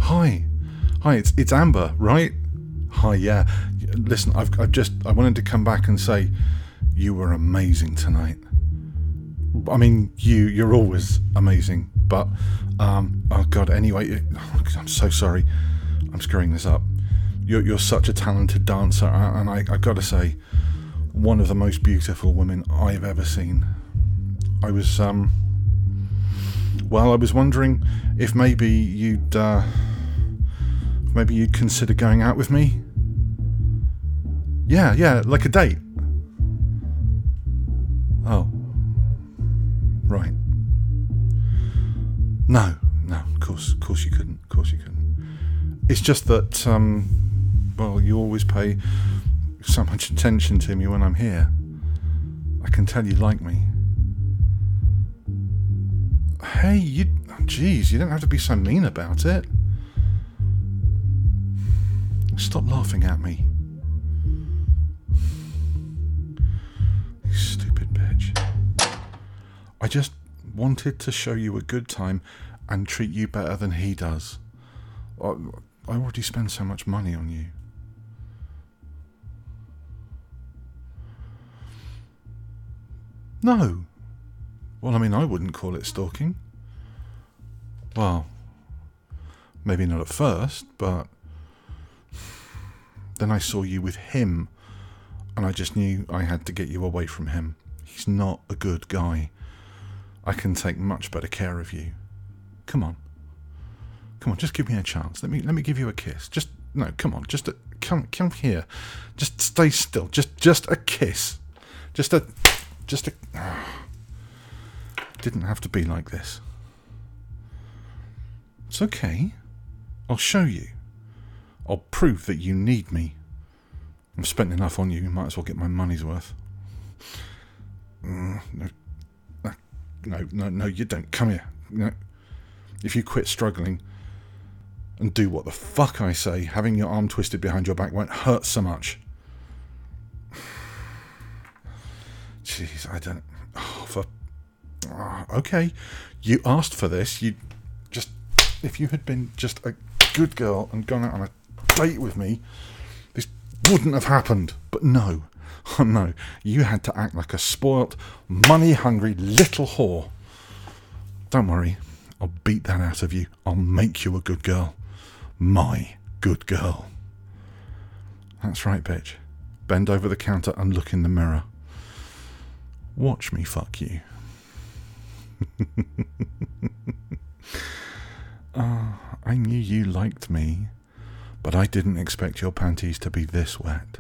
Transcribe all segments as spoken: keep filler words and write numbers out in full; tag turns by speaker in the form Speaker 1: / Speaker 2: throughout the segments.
Speaker 1: Hi. Hi, it's it's Amber, right? Hi, yeah. Listen, I've I've just I wanted to come back and say you were amazing tonight. I mean, you you're always amazing, but um oh god, anyway, I'm so sorry. I'm screwing this up. You're you're such a talented dancer, and I I've got to say, one of the most beautiful women I've ever seen. I was um well, I was wondering if maybe you'd uh maybe you'd consider going out with me. Yeah, yeah, like a date. Oh. Right. No, no, of course, of course you couldn't, of course you couldn't. It's just that, um, well, you always pay so much attention to me when I'm here. I can tell you like me. Hey, you, geez, you don't have to be so mean about it. Stop laughing at me. You stupid bitch. I just wanted to show you a good time and treat you better than he does. I, I already spend so much money on you. No. Well, I mean, I wouldn't call it stalking. Well, maybe not at first, but then I saw you with him, and I just knew I had to get you away from him. He's not a good guy. I can take much better care of you. Come on. Come on, just give me a chance. Let me let me give you a kiss. Just no, come on, just a come come here. Just stay still. Just just a kiss. Just a just a oh. Didn't have to be like this. It's okay. I'll show you. I'll prove that you need me. I've spent enough on you, you might as well get my money's worth. Mm, no. No, no, no, you don't. Come here. No. If you quit struggling and do what the fuck I say, having your arm twisted behind your back won't hurt so much. Jeez, I don't... Oh, for... Oh, okay, you asked for this. You just... If you had been just a good girl and gone out on a date with me, this wouldn't have happened. But no. Oh no, you had to act like a spoilt, money-hungry little whore. Don't worry, I'll beat that out of you. I'll make you a good girl. My good girl. That's right, bitch. Bend over the counter and look in the mirror. Watch me fuck you. Oh, I knew you liked me, but I didn't expect your panties to be this wet.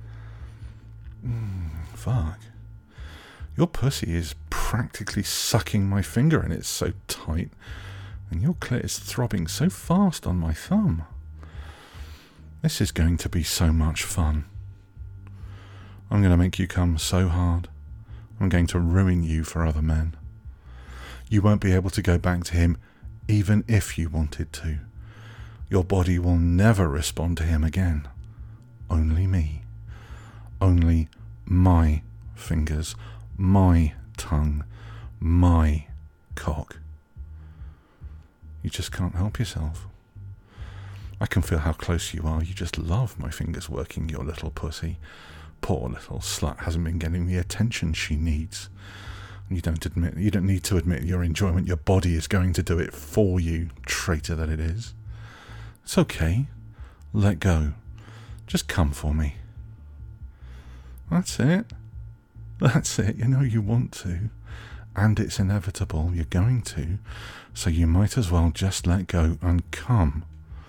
Speaker 1: Mm, fuck. Your pussy is practically sucking my finger and it's so tight, and your clit is throbbing so fast on my thumb. This is going to be so much fun. I'm going to make you come so hard. I'm going to ruin you for other men. You won't be able to go back to him even if you wanted to. Your body will never respond to him again. Only me. Only my fingers, my tongue, my cock. You just can't help yourself. I can feel how close you are. You just love my fingers working your little pussy. Poor little slut hasn't been getting the attention she needs. You don't admit. You don't need to admit your enjoyment. Your body is going to do it for you, traitor that it is. It's okay. Let go. Just come for me. That's it. That's it. You know you want to. And it's inevitable. You're going to. So you might as well just let go and come.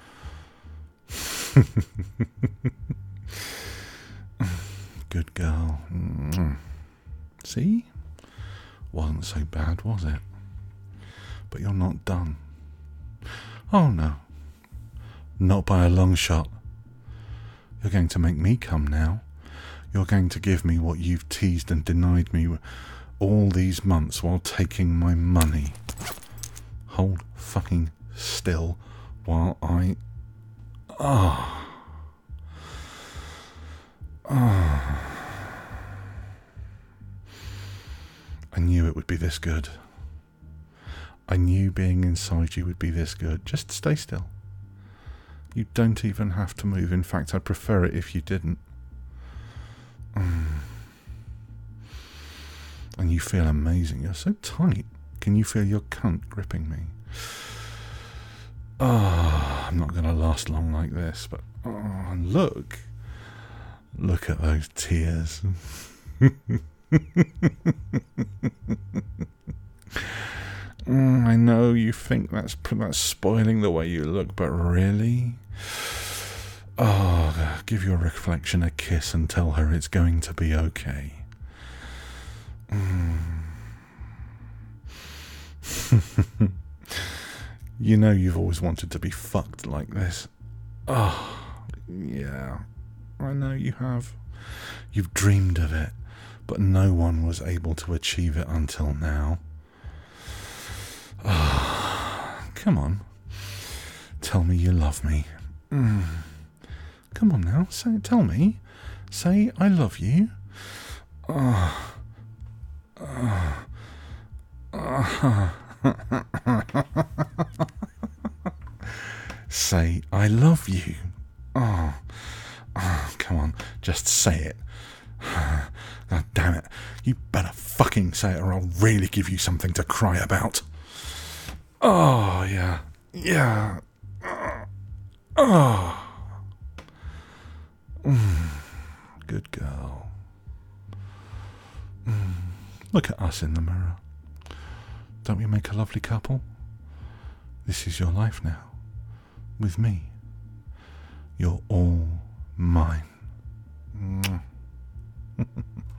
Speaker 1: Good girl. See? Wasn't so bad, was it? But you're not done. Oh no. Not by a long shot. You're going to make me come now. You're going to give me what you've teased and denied me all these months while taking my money. Hold fucking still while I... Ah. Oh. Ah. Oh. I knew it would be this good. I knew being inside you would be this good. Just stay still. You don't even have to move. In fact, I'd prefer it if you didn't. Mm. And you feel amazing. You're so tight. Can you feel your cunt gripping me? Oh, I'm not going to last long like this, but oh, look. Look at those tears. mm, I know you think that's, that's spoiling the way you look, but really? Oh, give your reflection a kiss and tell her it's going to be okay. Mm. You know you've always wanted to be fucked like this. Oh, yeah. I know you have. You've dreamed of it, but no one was able to achieve it until now. Oh, come on. Tell me you love me. Mm. Come on now, say, tell me. Say I love you. Oh. Oh. Oh. Say I love you. Oh. Oh, come on, just say it. God damn it. You better fucking say it or I'll really give you something to cry about. Oh, yeah. Yeah. Oh. Mm. Good girl. Mm. Look at us in the mirror. Don't we make a lovely couple? This is your life now. With me. You're all mine.